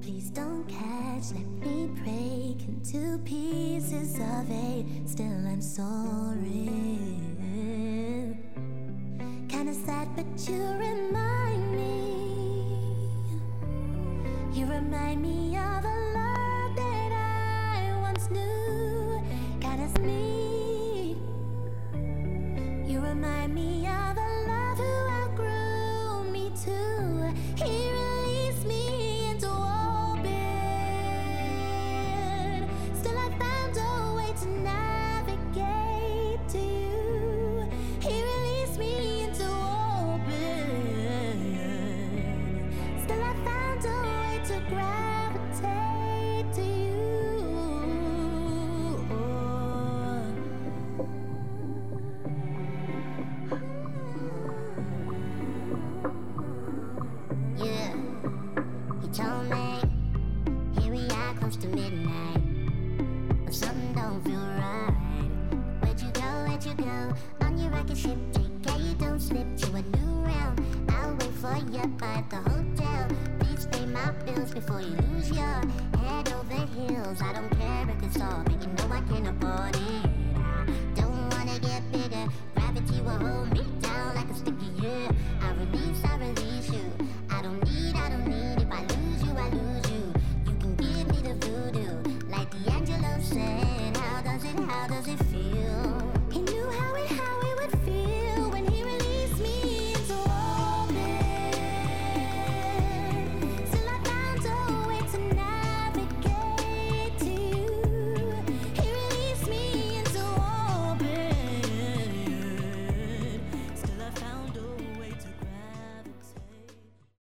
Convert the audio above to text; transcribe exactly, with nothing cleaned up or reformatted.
Please don't catch, let me break into pieces of eight. Still I'm sorry. Kinda sad, but you remind me. You remind me of a love that I once knew. Kinda me. You remind me of a love who outgrew me too. He released me into open. Still I found a way to navigate to you. He released me into open. Still I found a way to gravitate to you. Yeah, he told me, here we are close to midnight, but something don't feel right. Where'd you go, where'd you go? On your rocket ship, take care you don't slip to a new realm. I'll wait for you at the hotel. Please pay my bills before you lose your head over heels. I don't care if it's all, but you know I can't afford it.